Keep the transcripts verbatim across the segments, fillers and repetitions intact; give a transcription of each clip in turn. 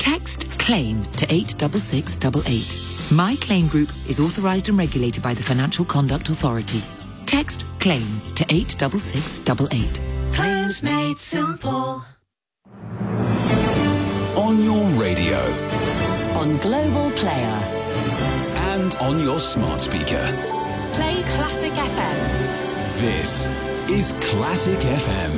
Text CLAIM to eight six six eight eight. My Claim Group is authorised and regulated by the Financial Conduct Authority. Text CLAIM to eight six six eight eight. Claims made simple. On your radio. On Global Player. And on your smart speaker. Play Classic F M. This is Classic F M.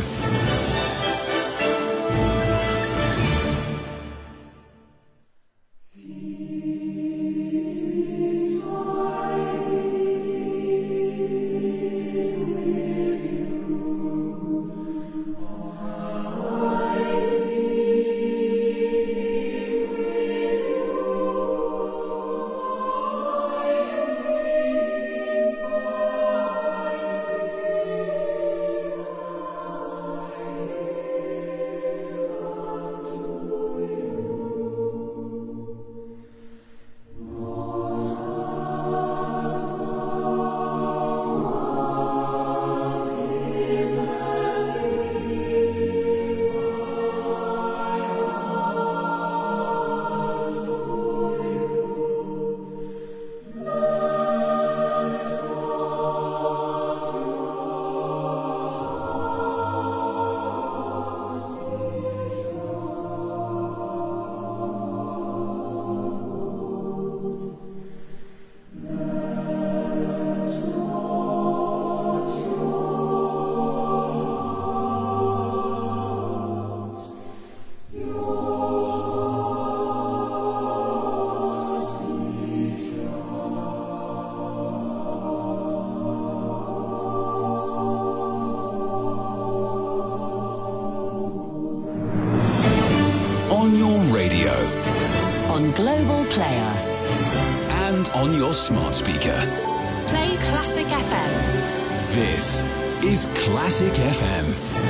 Smart speaker. Play Classic F M. This is Classic F M.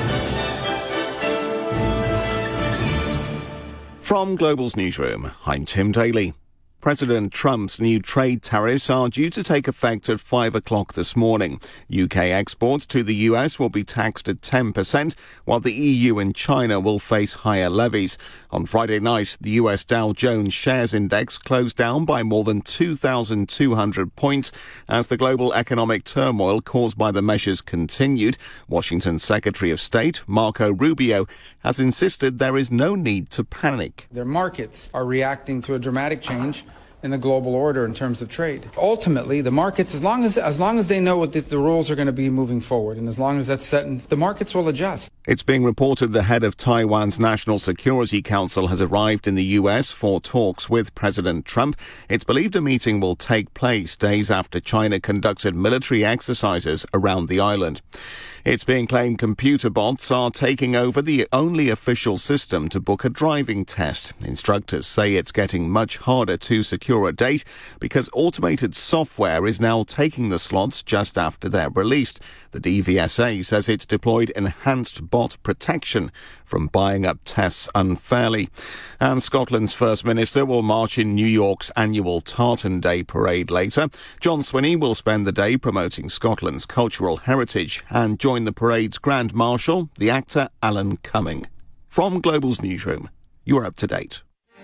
From Global's newsroom, I'm Tim Daly. President Trump's new trade tariffs are due to take effect at five o'clock this morning. U K exports to the U S will be taxed at ten percent, while the E U and China will face higher levies. On Friday night, the U S Dow Jones Shares Index closed down by more than two thousand two hundred points as the global economic turmoil caused by the measures continued. Washington Secretary of State Marco Rubio has insisted there is no need to panic. Their markets are reacting to a dramatic change in the global order in terms of trade. Ultimately, the markets, as long as as long as they know what the, the rules are going to be moving forward, and as long as that's set, in, the markets will adjust. It's being reported the head of Taiwan's National Security Council has arrived in the U S for talks with President Trump. It's believed a meeting will take place days after China conducted military exercises around the island. It's being claimed computer bots are taking over the only official system to book a driving test. Instructors say it's getting much harder to secure a date because automated software is now taking the slots just after they're released. The D V S A says it's deployed enhanced bot protection from buying up tests unfairly. And Scotland's First Minister will march in New York's annual Tartan Day parade later. John Swinney will spend the day promoting Scotland's cultural heritage and join the parade's Grand Marshal, the actor Alan Cumming. From Global's newsroom, you're up to date.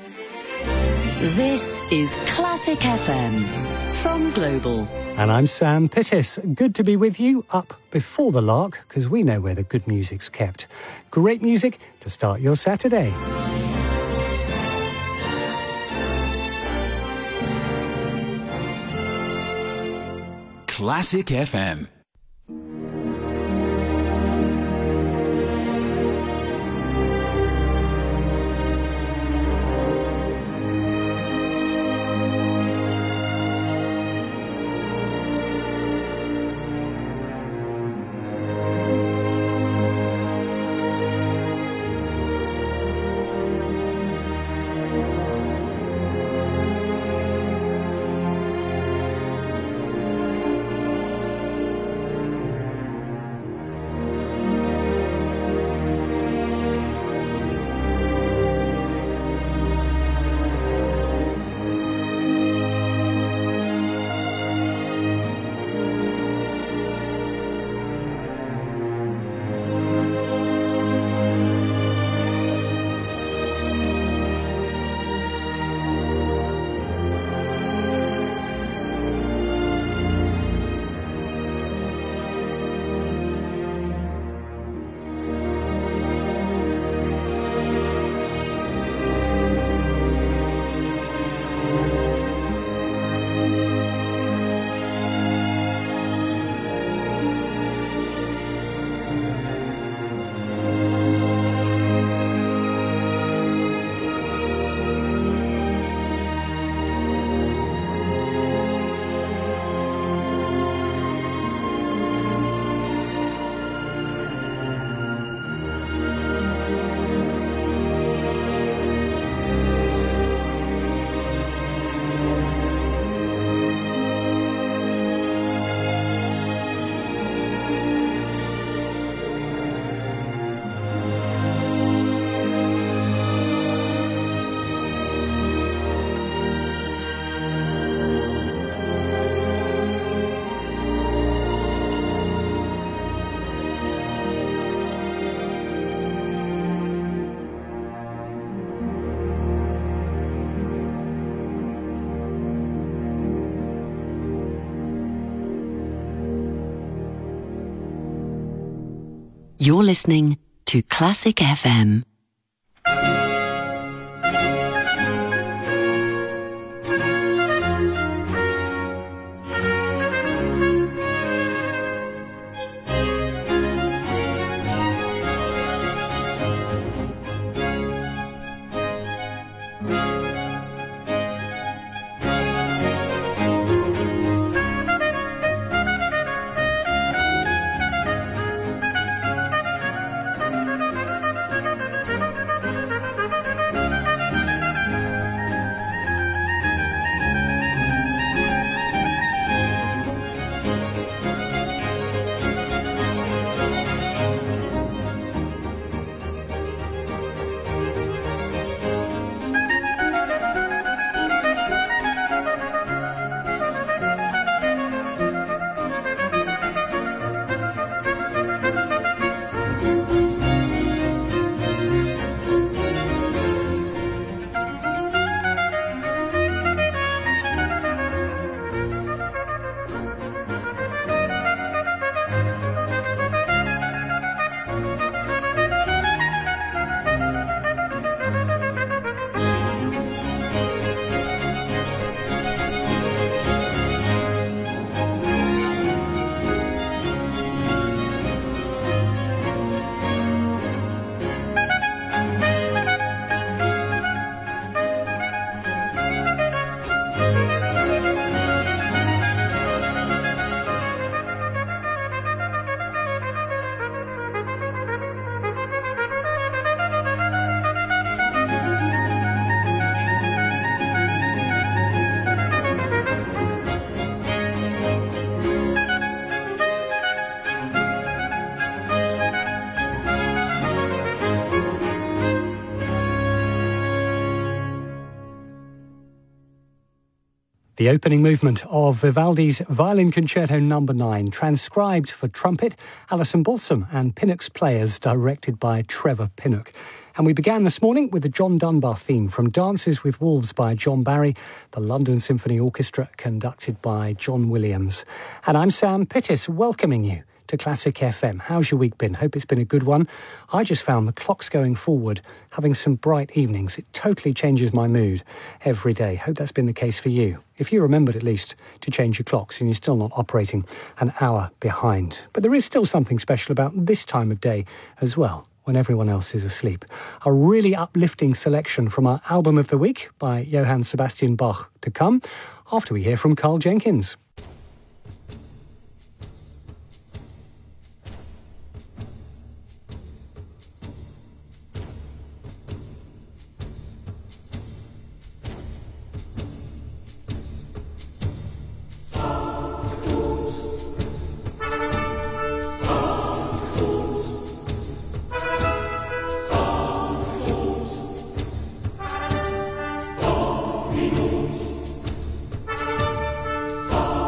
This is Classic F M from Global. And I'm Sam Pittis. Good to be with you up before the lark, because we know where the good music's kept. Great music to start your Saturday. Classic F M. You're listening to Classic F M. The opening movement of Vivaldi's Violin Concerto number nine, transcribed for trumpet, Alison Balsam and Pinnock's Players, directed by Trevor Pinnock. And we began this morning with the John Dunbar theme from Dances with Wolves by John Barry, the London Symphony Orchestra conducted by John Williams. And I'm Sam Pittis, welcoming you to Classic F M. How's your week been? Hope it's been a good one. I just found the clocks going forward, having some bright evenings. It totally changes my mood every day. Hope that's been the case for you. If you remembered at least to change your clocks and you're still not operating an hour behind. But there is still something special about this time of day as well, when everyone else is asleep. A really uplifting selection from our album of the week by Johann Sebastian Bach to come after we hear from Carl Jenkins. Song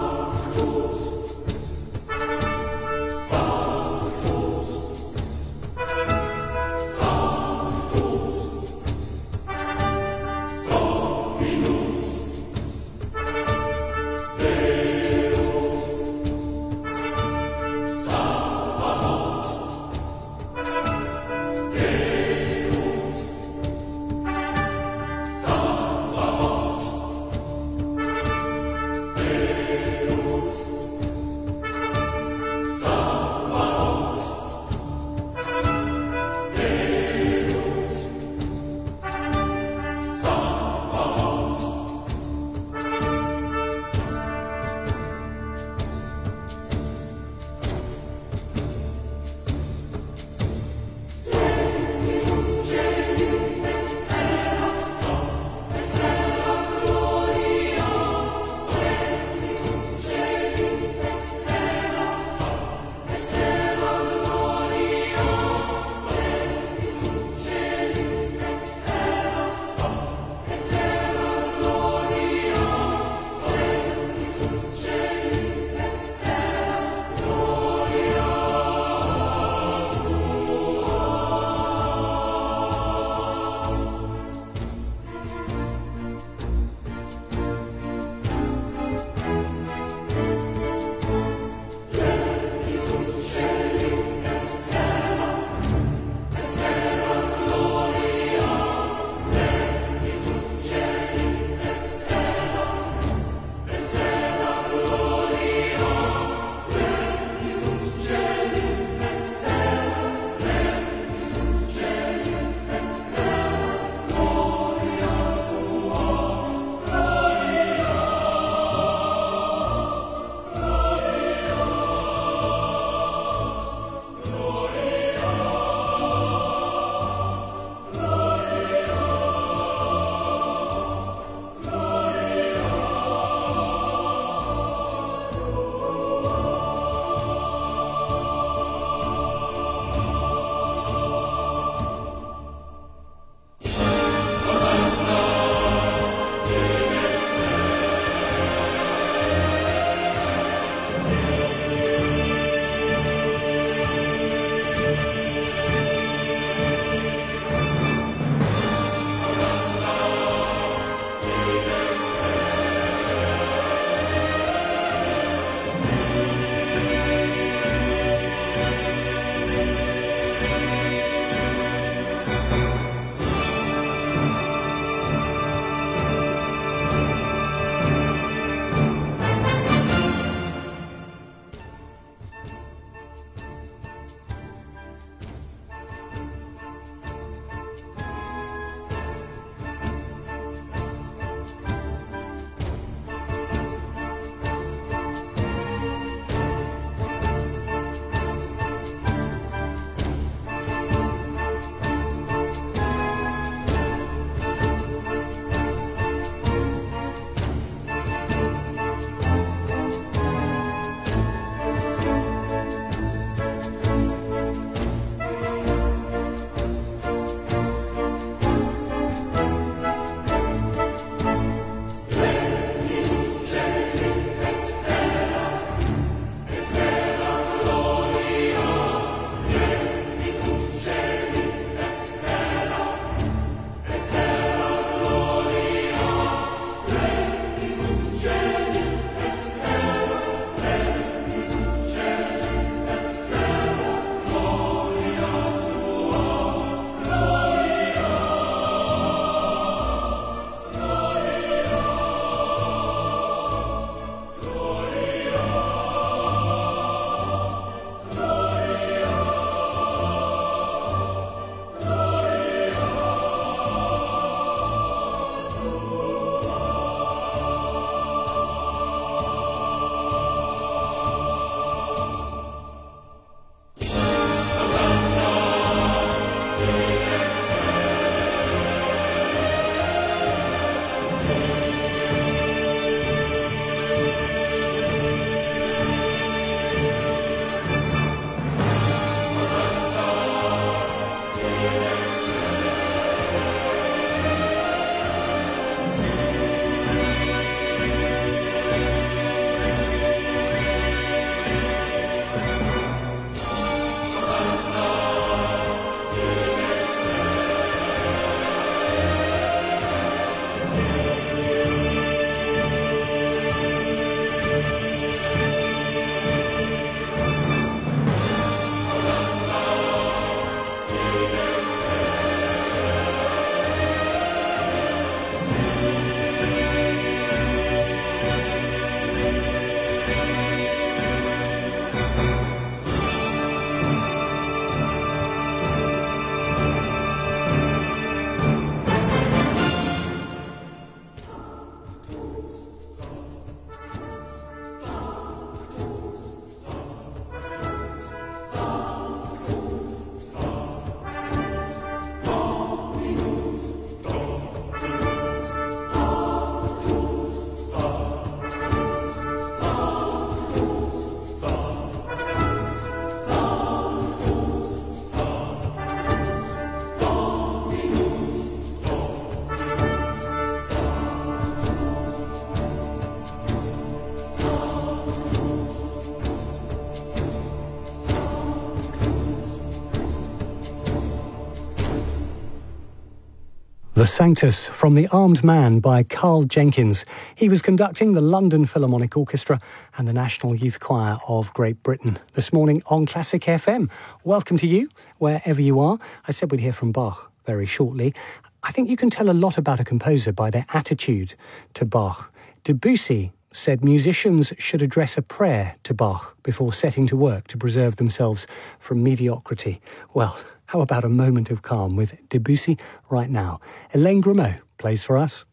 The Sanctus from The Armed Man by Carl Jenkins. He was conducting the London Philharmonic Orchestra and the National Youth Choir of Great Britain this morning on Classic F M. Welcome to you, wherever you are. I said we'd hear from Bach very shortly. I think you can tell a lot about a composer by their attitude to Bach. Debussy said musicians should address a prayer to Bach before setting to work to preserve themselves from mediocrity. Well, how about a moment of calm with Debussy right now? Hélène Grimaud plays for us.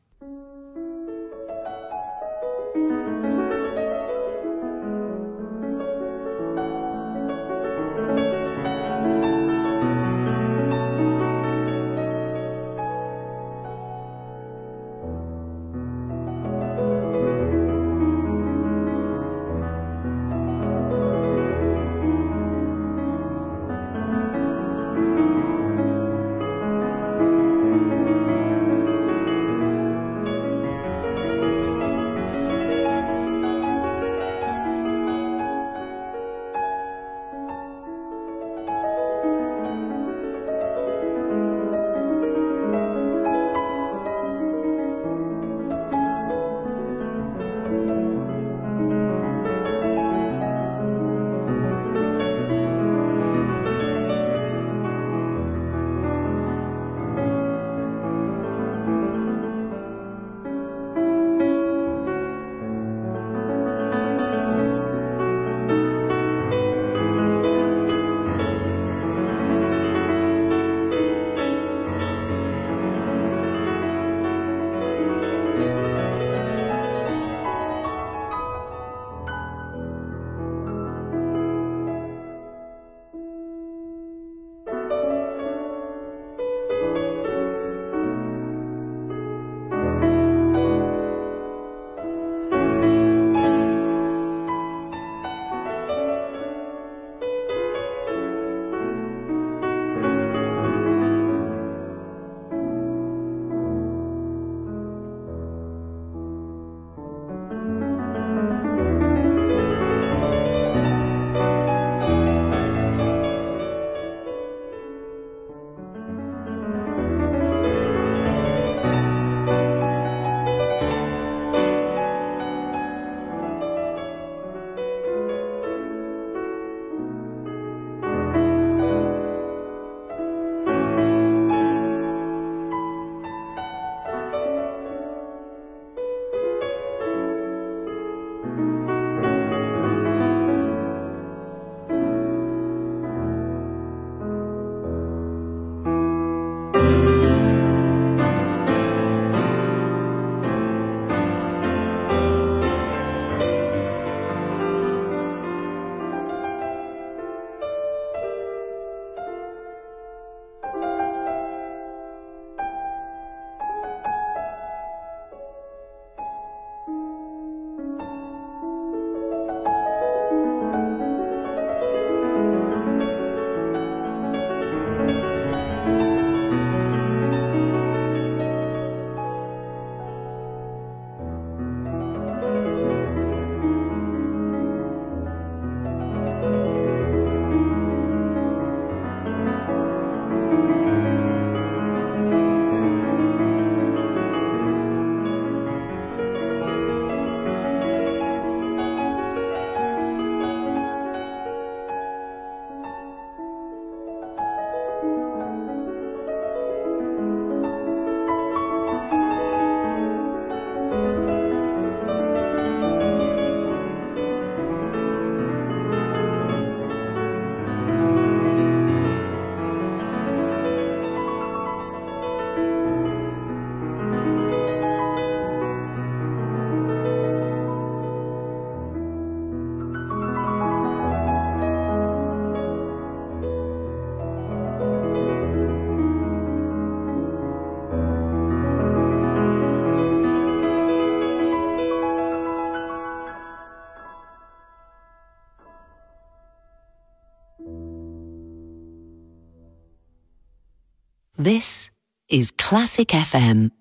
This is Classic F M.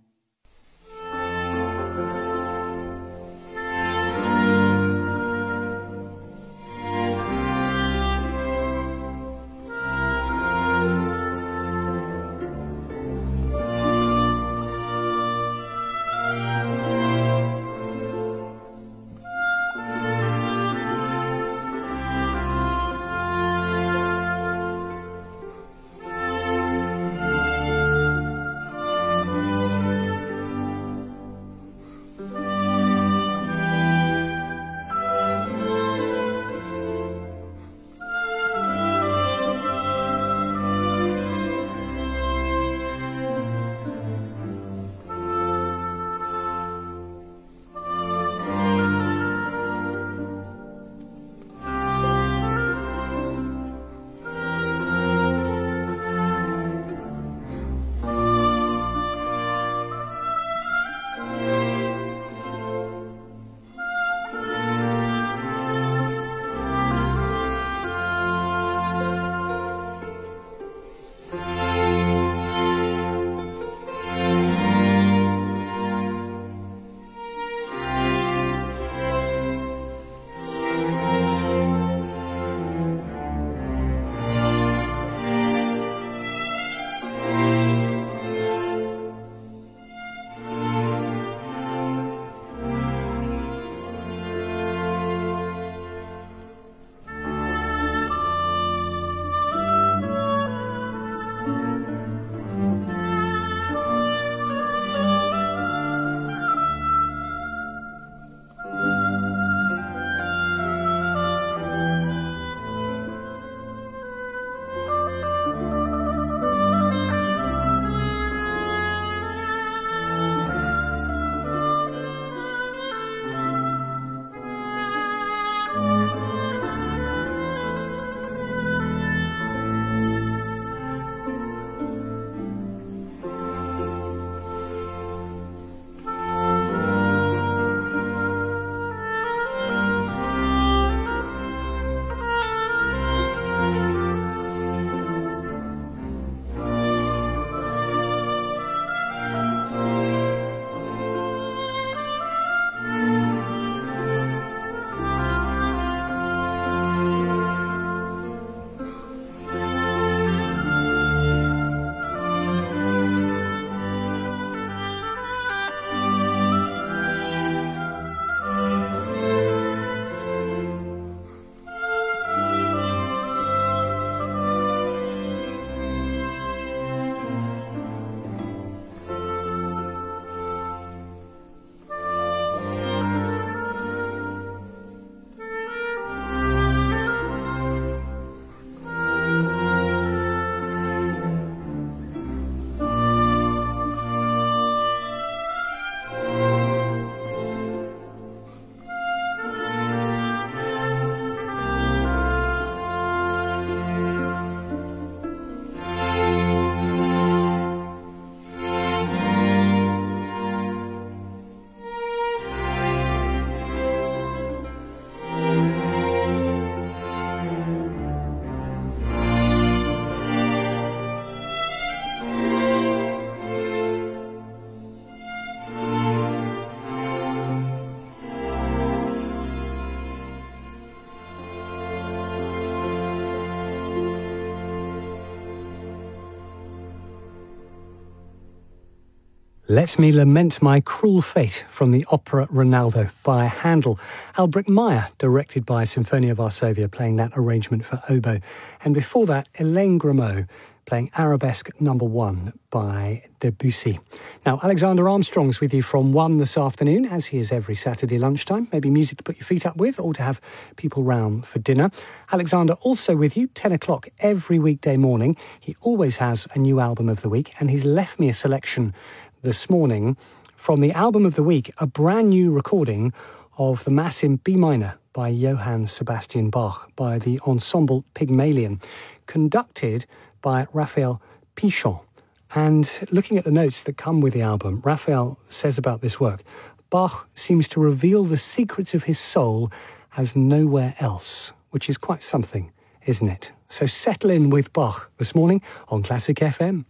Let Me Lament My Cruel Fate from the opera Ronaldo by Handel. Albrecht Meyer, directed by Symphonia Varsovia, playing that arrangement for oboe. And before that, Hélène Grimaud, playing Arabesque number one by Debussy. Now, Alexander Armstrong's with you from one this afternoon, as he is every Saturday lunchtime. Maybe music to put your feet up with, or to have people round for dinner. Alexander also with you, ten o'clock every weekday morning. He always has a new album of the week, and he's left me a selection this morning from the album of the week, a brand new recording of the Mass in B minor by Johann Sebastian Bach by the ensemble Pygmalion, conducted by Raphael Pichon. And looking at the notes that come with the album, Raphael says about this work, Bach seems to reveal the secrets of his soul as nowhere else, which is quite something, isn't it? So settle in with Bach this morning on Classic F M.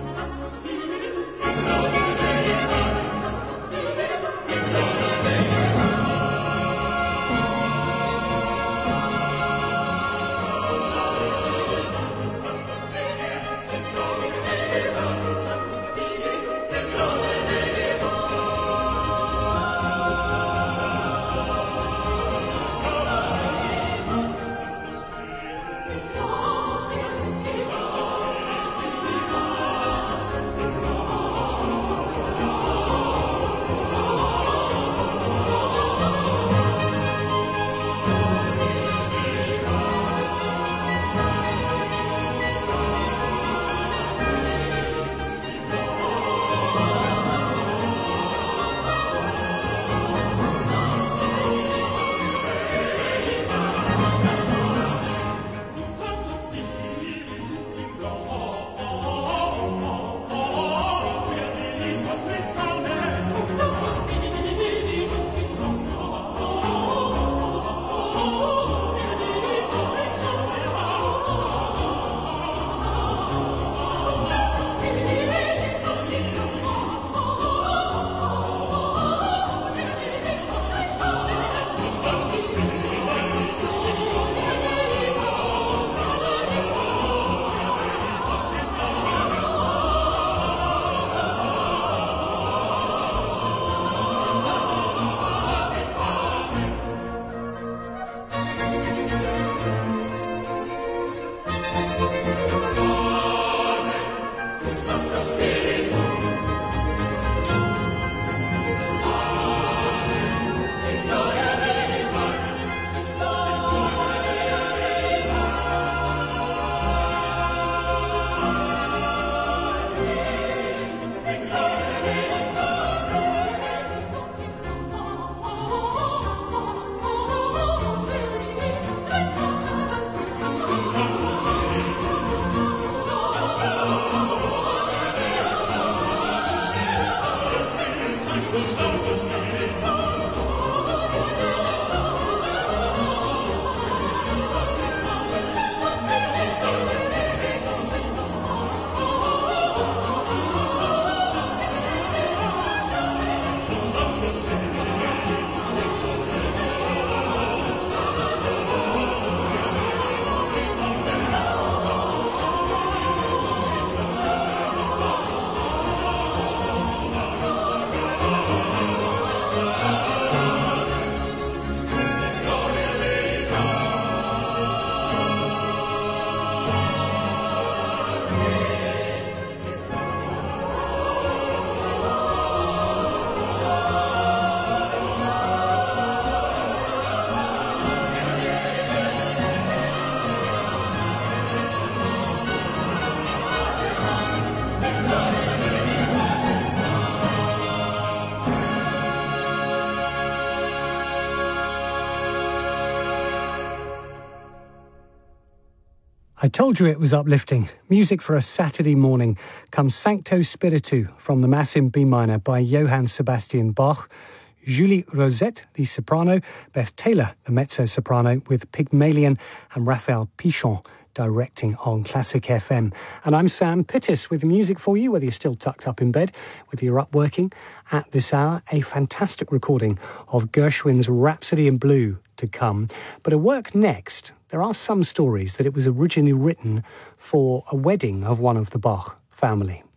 I told you it was uplifting. Music for a Saturday morning comes Sancto Spiritu from the Mass in B minor by Johann Sebastian Bach, Julie Rosette, the soprano, Beth Taylor, the mezzo-soprano, with Pygmalion and Raphael Pichon directing on Classic F M. And I'm Sam Pittis with music for you, whether you're still tucked up in bed, whether you're up working at this hour. A fantastic recording of Gershwin's Rhapsody in Blue to come. But a work next, there are some stories that it was originally written for a wedding of one of the Bach family.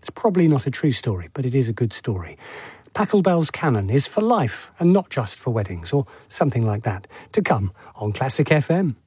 It's probably not a true story, but it is a good story. Pachelbel's Canon is for life and not just for weddings, or something like that. To come on Classic F M.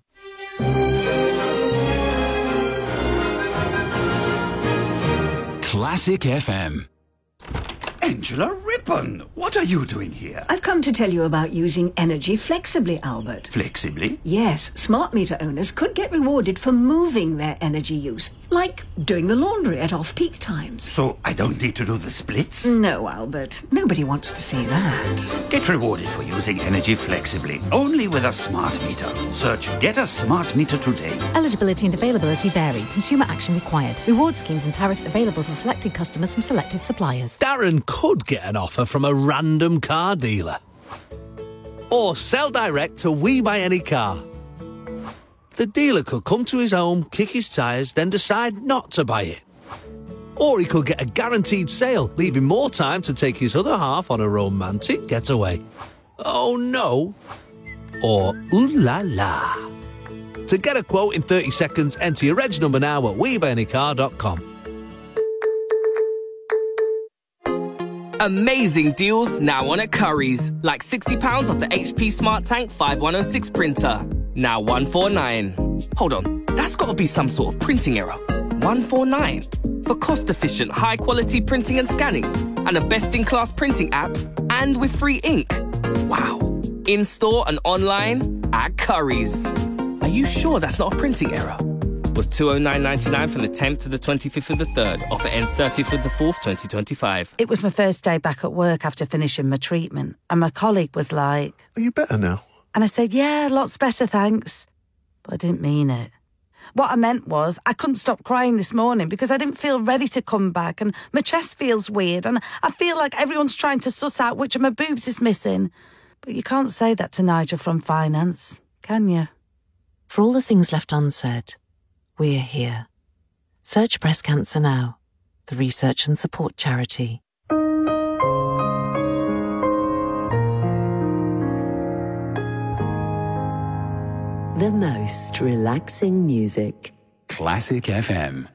Classic F M. Angela Rippon, what are you doing here? I've come to tell you about using energy flexibly, Albert. Flexibly? Yes, smart meter owners could get rewarded for moving their energy use, like doing the laundry at off-peak times. So I don't need to do the splits? No, Albert. Nobody wants to see that. Get rewarded for using energy flexibly, only with a smart meter. Search Get a Smart Meter today. Eligibility and availability vary. Consumer action required. Reward schemes and tariffs available to selected customers from selected suppliers. Darren could get an offer from a random car dealer. Or sell direct to We Buy Any Car. The dealer could come to his home, kick his tyres, then decide not to buy it. Or he could get a guaranteed sale, leaving more time to take his other half on a romantic getaway. Oh no. Or ooh la la. To get a quote in thirty seconds, enter your reg number now at we buy any car dot com. Amazing deals now on at Currys. Like sixty pounds off the H P Smart Tank five one oh six printer. Now one forty-nine. Hold on, that's got to be some sort of printing error. one forty-nine. For cost-efficient, high-quality printing and scanning. And a best-in-class printing app. And with free ink. Wow. In-store and online at Currys. Are you sure that's not a printing error? Was two oh nine ninety-nine from the tenth to the twenty-fifth of the third. Offer ends thirtieth of the fourth, twenty twenty-five. It was my first day back at work after finishing my treatment, and my colleague was like, "Are you better now?" And I said, "Yeah, lots better, thanks." But I didn't mean it. What I meant was I couldn't stop crying this morning because I didn't feel ready to come back, and my chest feels weird, and I feel like everyone's trying to suss out which of my boobs is missing. But you can't say that to Nigel from finance, can you? For all the things left unsaid, we're here. Search Breast Cancer Now, the research and support charity. The most relaxing music. Classic F M.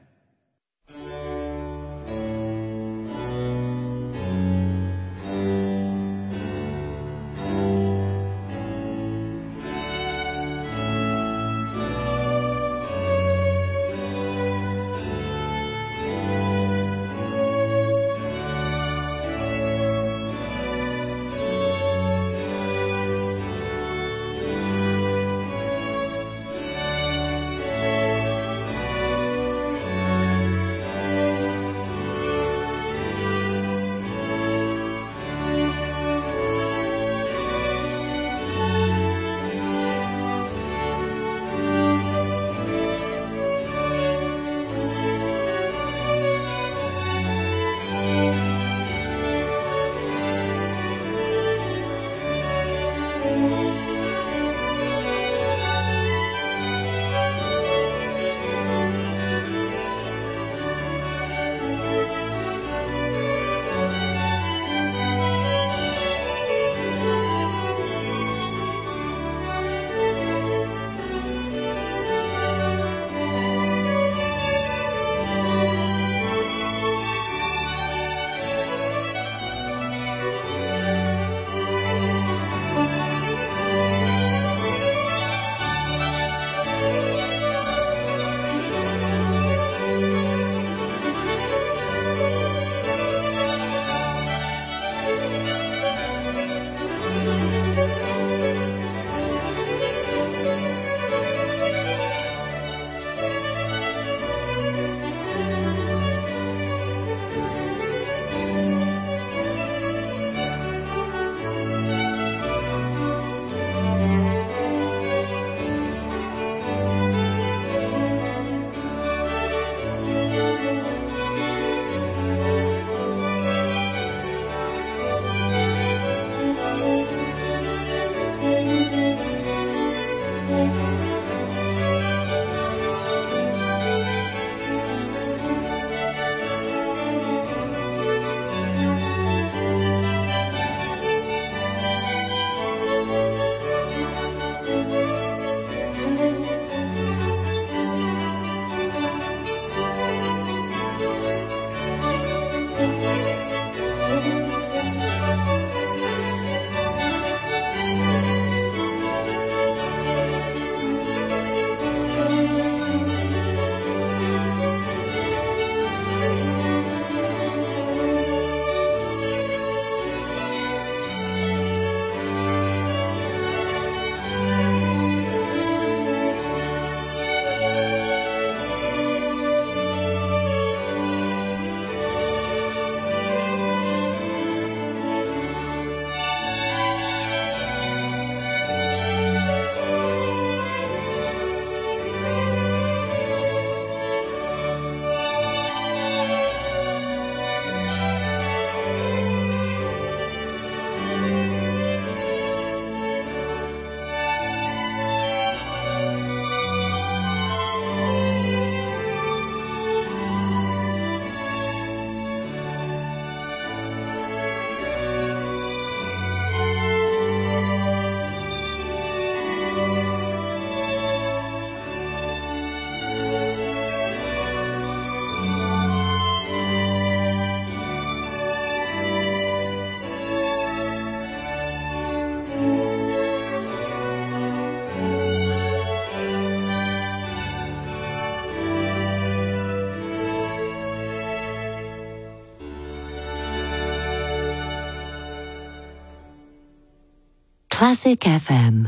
Classic F M.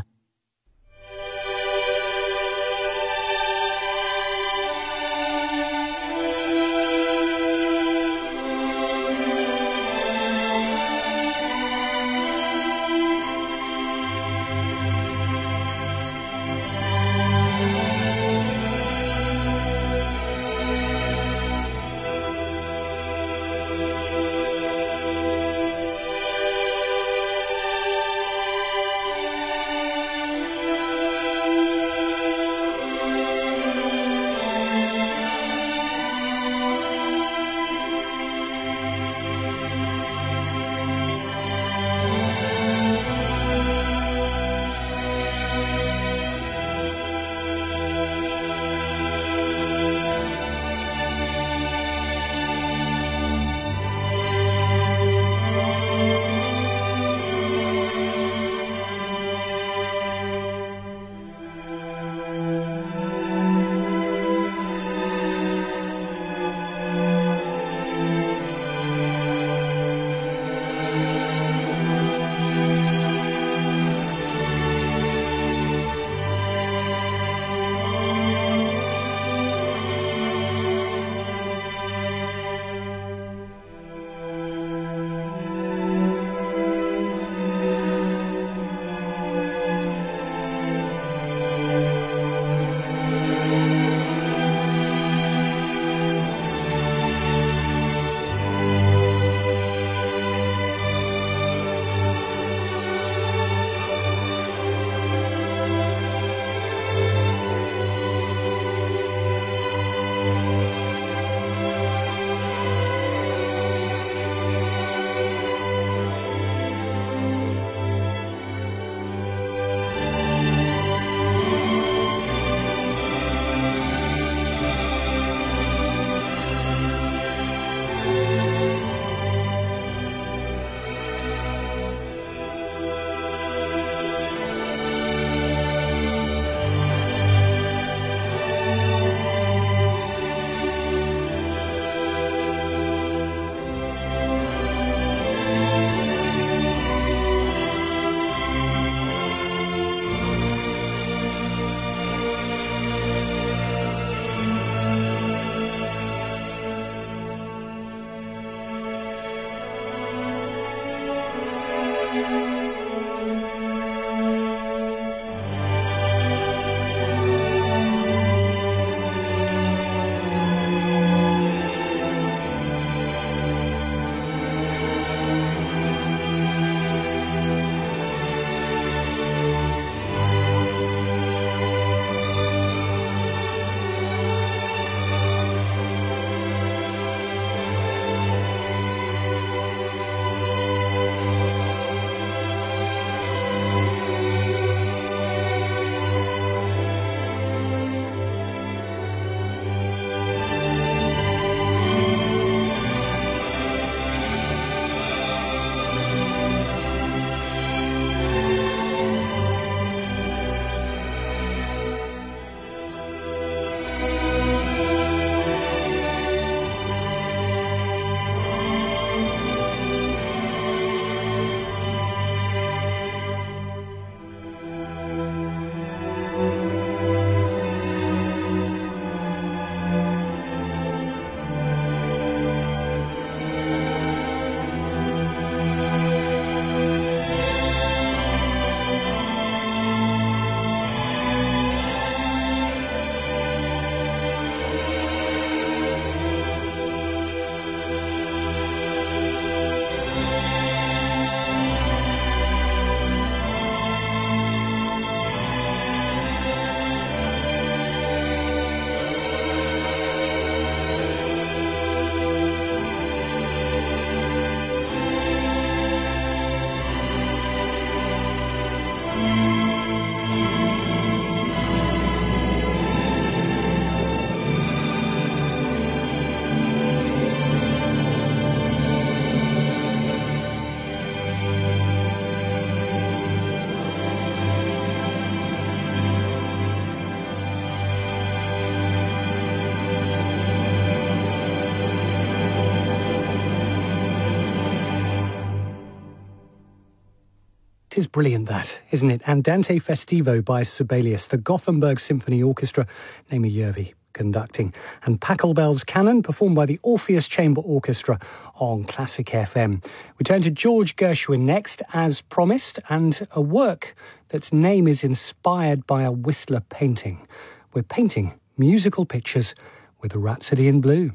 It is brilliant, that, isn't it? Andante Festivo by Sibelius, the Gothenburg Symphony Orchestra, Naomi Järvi conducting, and Pachelbel's Canon, performed by the Orpheus Chamber Orchestra on Classic F M. We turn to George Gershwin next, as promised, and a work that's name is inspired by a Whistler painting. We're painting musical pictures with a Rhapsody in Blue.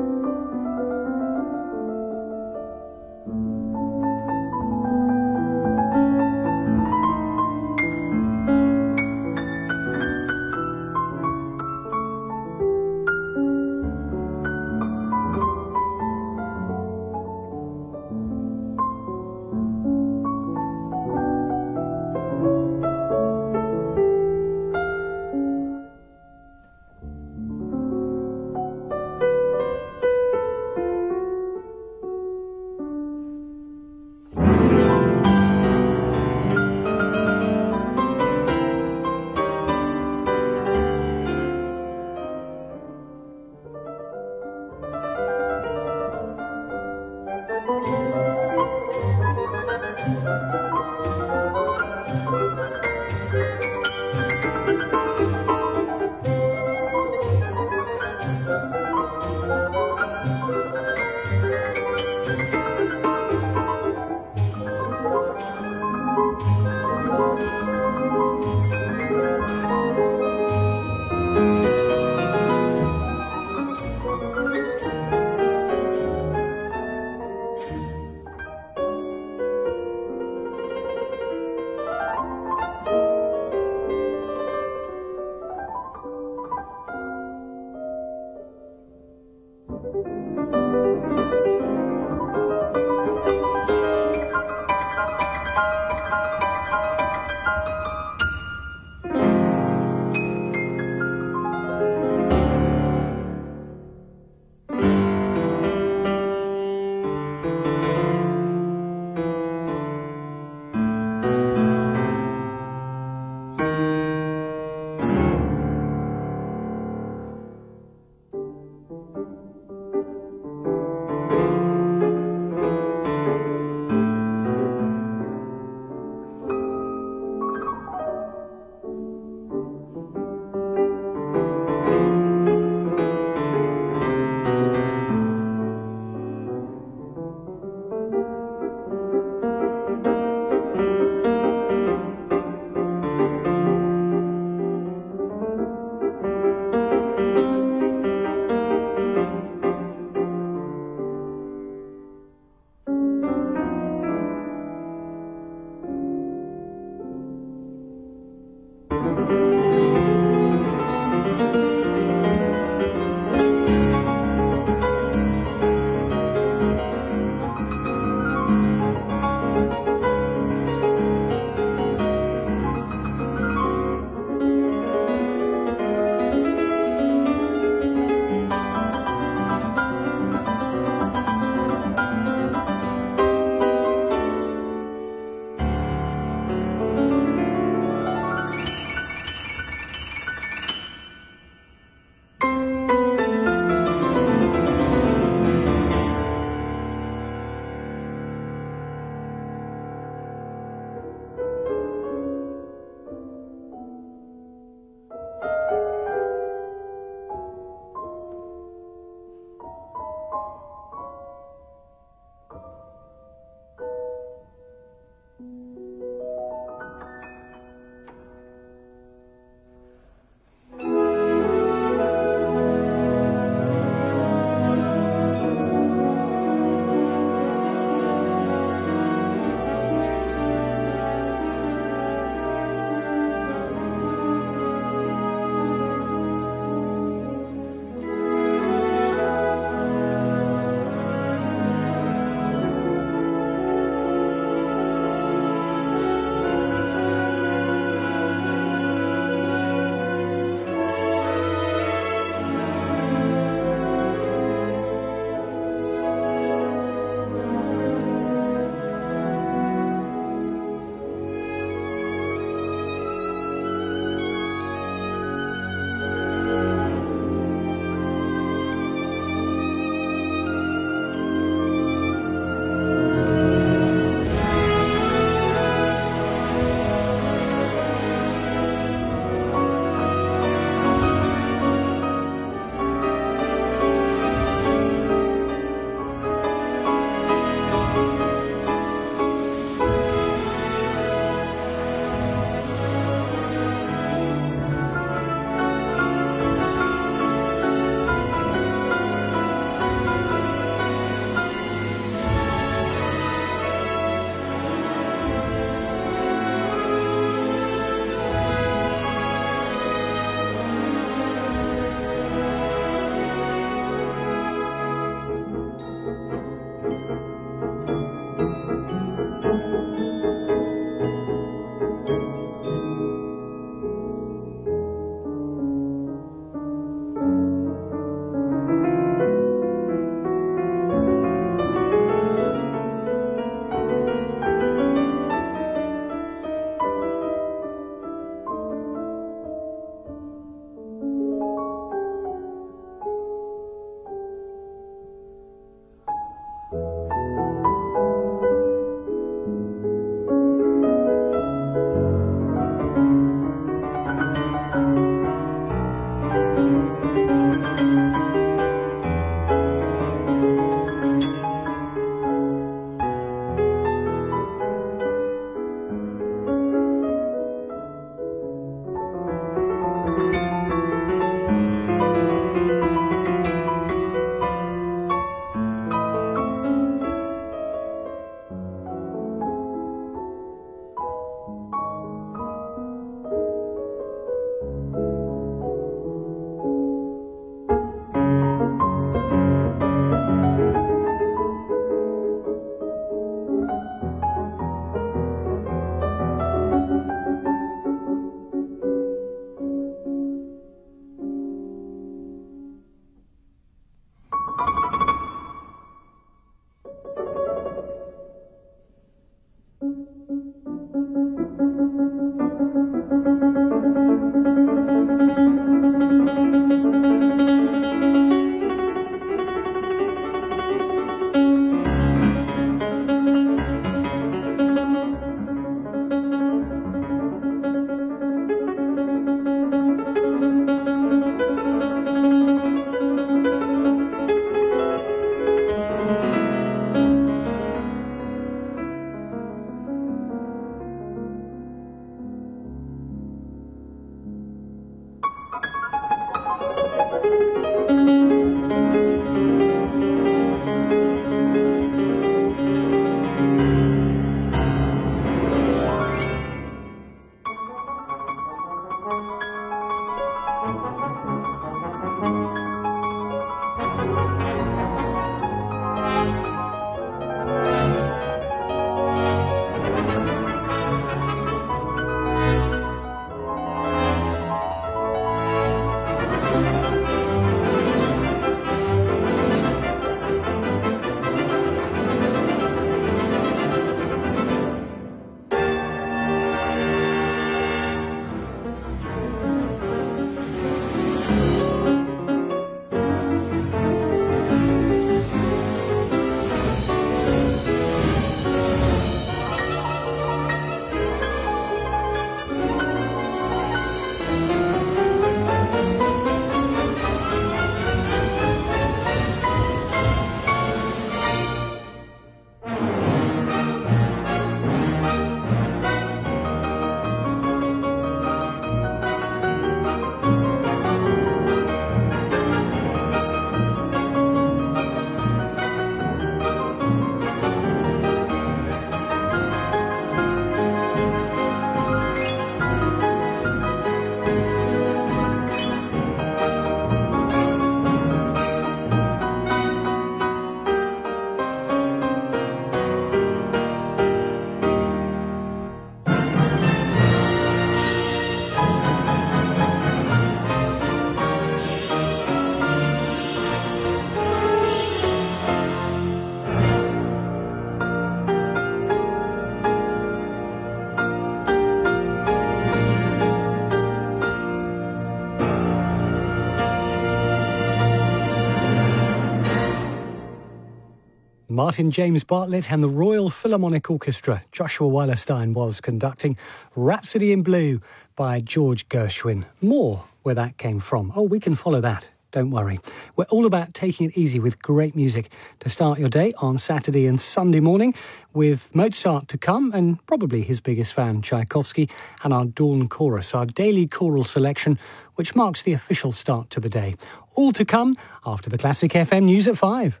Martin James Bartlett and the Royal Philharmonic Orchestra. Joshua Weilerstein was conducting Rhapsody in Blue by George Gershwin. More where that came from. Oh, we can follow that. Don't worry. We're all about taking it easy with great music to start your day on Saturday and Sunday morning, with Mozart to come and probably his biggest fan, Tchaikovsky, and our Dawn Chorus, our daily choral selection, which marks the official start to the day. All to come after the Classic F M News at five.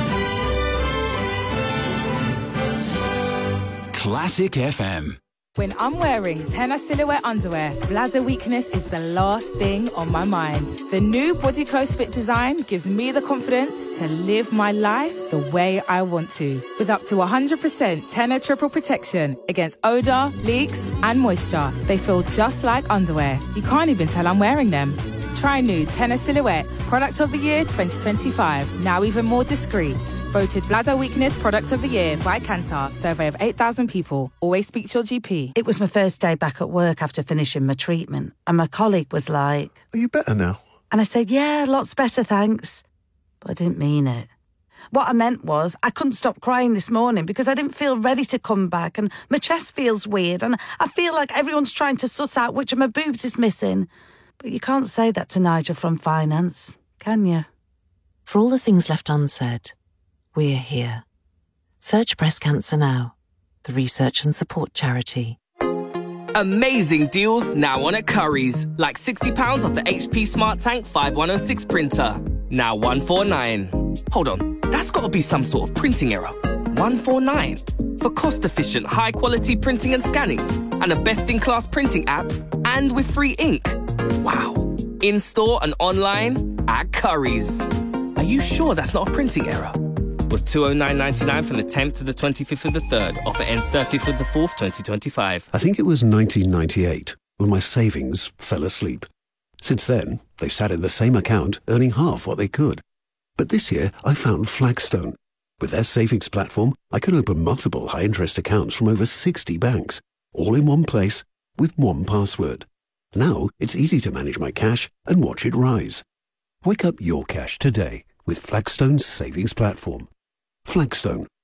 Classic F M. When I'm wearing Tenor Silhouette underwear, bladder weakness is the last thing on my mind. The new Body Close Fit design gives me the confidence to live my life the way I want to. With up to one hundred percent Tenor Triple Protection against odour, leaks and moisture. They feel just like underwear. You can't even tell I'm wearing them. Try new Tenor Silhouette, Product of the Year twenty twenty-five. Now even more discreet. Voted Bladder Weakness Product of the Year by Kantar. Survey of eight thousand people. Always speak to your G P. It was my first day back at work after finishing my treatment, and my colleague was like, "Are you better now?" And I said, "Yeah, lots better, thanks." But I didn't mean it. What I meant was I couldn't stop crying this morning because I didn't feel ready to come back, and my chest feels weird, and I feel like everyone's trying to suss out which of my boobs is missing. But you can't say that to Nigel from finance, can you? For all the things left unsaid, we're here. Search Breast Cancer Now, the research and support charity. Amazing deals now on at Currys. Like sixty pounds off the H P Smart Tank five one oh six printer. Now one forty-nine. Hold on, that's got to be some sort of printing error. one forty-nine. For cost-efficient, high-quality printing and scanning. And a best-in-class printing app. And with free ink. Wow. In-store and online at Currys. Are you sure that's not a printing error? Was two oh nine ninety-nine from the tenth to the twenty-fifth of the third. Offer ends thirtieth of the fourth, twenty twenty-five. I think it was nineteen ninety-eight when my savings fell asleep. Since then, they've sat in the same account, earning half what they could. But this year, I found Flagstone. With their savings platform, I can open multiple high-interest accounts from over sixty banks, all in one place, with one password. Now, it's easy to manage my cash and watch it rise. Wake up your cash today with Flagstone's savings platform. Flagstone,